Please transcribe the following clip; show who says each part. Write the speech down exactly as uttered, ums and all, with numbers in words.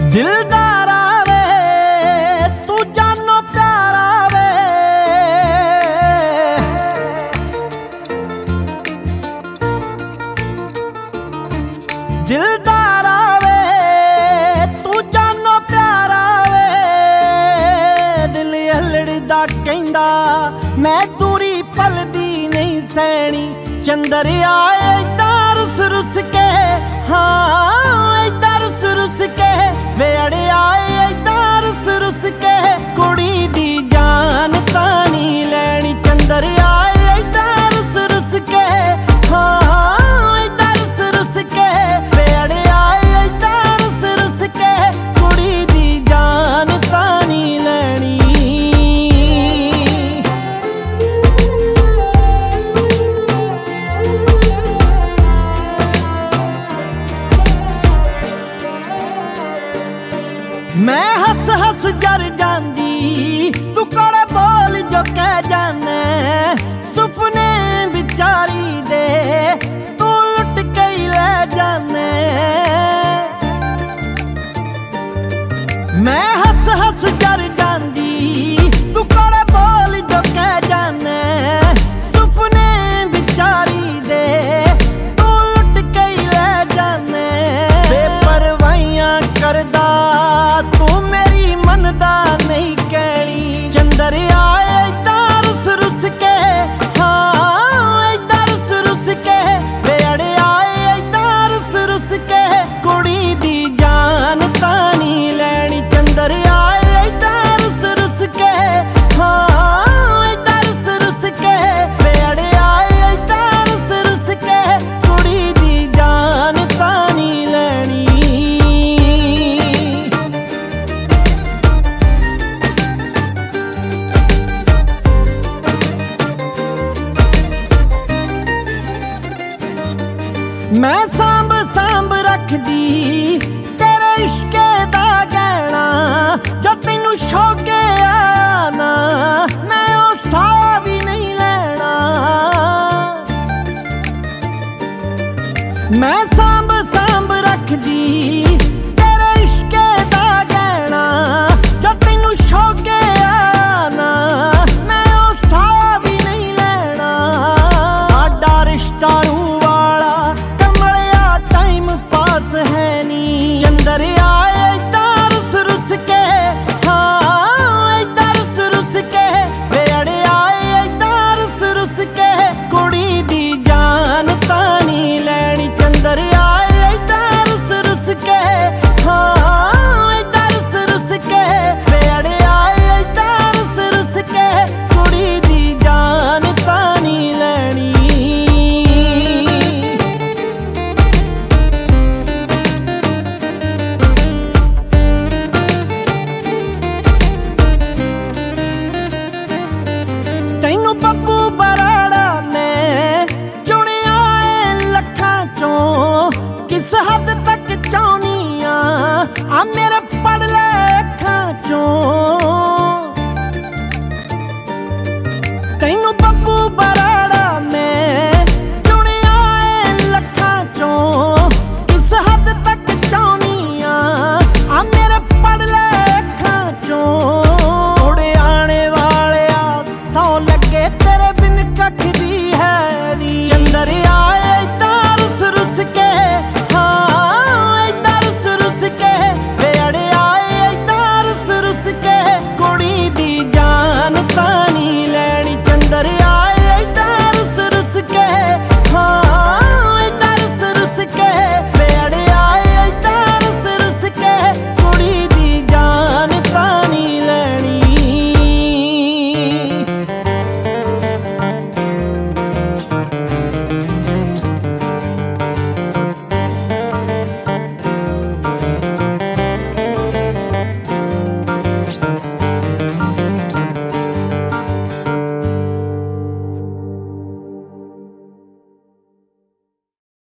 Speaker 1: दिलदारा वे तू जानो प्यारा वे, दिलदारा वे तू जानो प्यारा वे। दिल हलड़दा कहंदा मैं दूरी पलदी नहीं सैनी, चंदर आए इदा रुस रुस के, हाँ इदा रुस रुस के वे अड़े आए इदा रुस रुस के। कुड़ी दी जान तानी लैनी, चंदर आए इदा रुस रुस के, हाँ इदा रुस रुस के वे अड़े आए इदा रुस रुस के। कुड़ी दी जान तानी लैनी। मैं हस हस जर जांदी तू कोड़े बोल जो कह जाने, सुपने बिचारी दे तू लुट के ही ले जाने। मैं हस हस जर जांदी तू कोड़े बोल जो कह जाने, सुपने बिचारी दे तू लुट के ही ले जाने। बेपरवाहियां करदा तू मेरी मनदा नहीं कहनी, चंदर आए इदा रुस रुस के, हाँ इदा रुस रुस के वे अड़े आए इदा रुस रुस के। कुड़ी दी जान तानी लैनी, चंदर आए इदा रुस रुस के, हाँ इदा रुस रुस के वे अड़े आए इदा रुस रुस के। कुड़ी दी जान तानी लैनी। मैं सांभ सांभ रखदी तेरे इश्के दा गहना, जो तेनू शौके आना मैं ओ सा भी नहीं लेना। मैं सांभ सांभ रखदी तेरे इश्के दा गहना, जो तेनू शौके आना मैं ओ सा भी नहीं लेना। साडा रिश्ता है नी, चंदर आए इदा रुस रुस के, हाँ इदा रुस रुस के वे अड़े आए इदा रुस रुस के। कुड़ी दी जान तानी लैनी, चंदर आए इदा रुस रुस के, हाँ इदा रुस रुस के वे अड़े आए इदा रुस रुस के। कुड़ी दी जान तानी लैनी। तैनू पप्पू बराड़ा मैं चुनिया ए लखां चों, किस हद